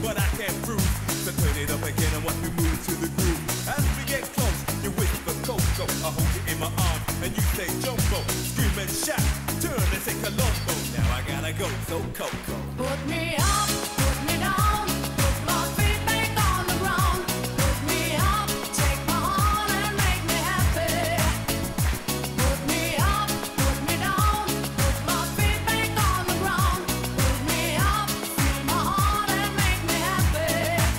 but I can't prove. So turn it up again and watch me move to the groove. As we get close, you whisper Coco. I hold you in my arms and you say Jumbo. Scream and shout, turn and say Colombo. Now I gotta go, so Coco. Put me up, put me down, put my feet back on the ground. Put me up, take my heart and make me happy. Put me up, put me down, put my feet back on the ground. Put me up, feel my heart and make me happy.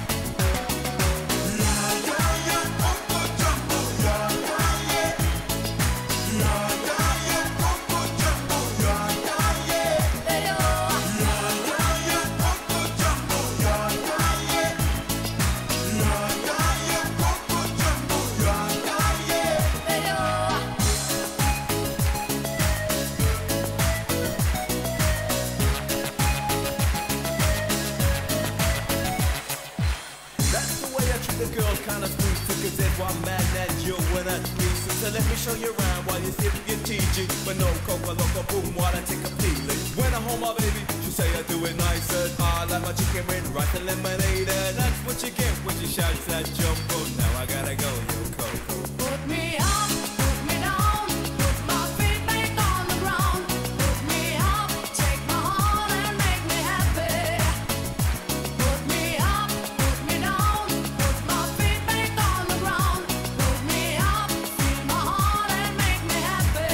That's the way I treat the girls, kinda smooth. Cause that's why I'm mad at you when I squeeze. So let me show you around while you sip your TG. But no Coca Loco boom while I take a peeling. When I hold my baby, she say I do it nicer. I like my chicken with rice and lemonade. And that's what you get when you shout that Jumbo. Now I gotta go, yo Coco. Put me up, put me down, put my feet back on the ground. Put me up, take my heart and make me happy. Put me up, put me down, put my feet back on the ground. Put me up, feel my heart and make me happy.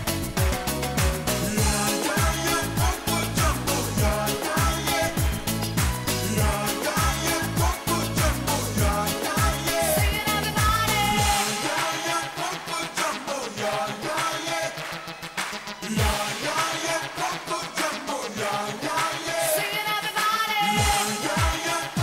Sing it, everybody. Sing it, everybody.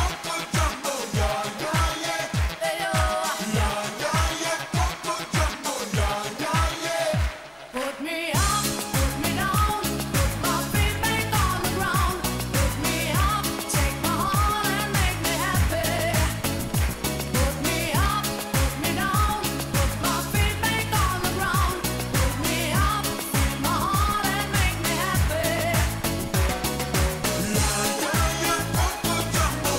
Put me up, put me down, put my feet back on the ground. Put me up, take my heart and make me happy. Put me up, put me down, put my feet back on the ground. Put me up, feel my heart and make me happy. Coco Jumbo.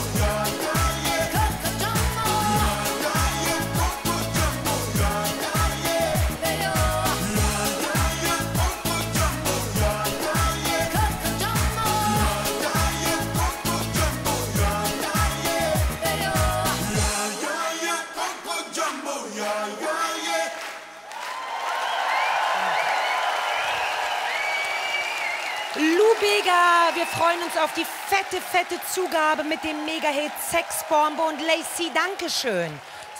Lou Bega, wir freuen uns auf die fette Zugabe mit dem Mega-Hit Sexbombe und Lacey, Dankeschön.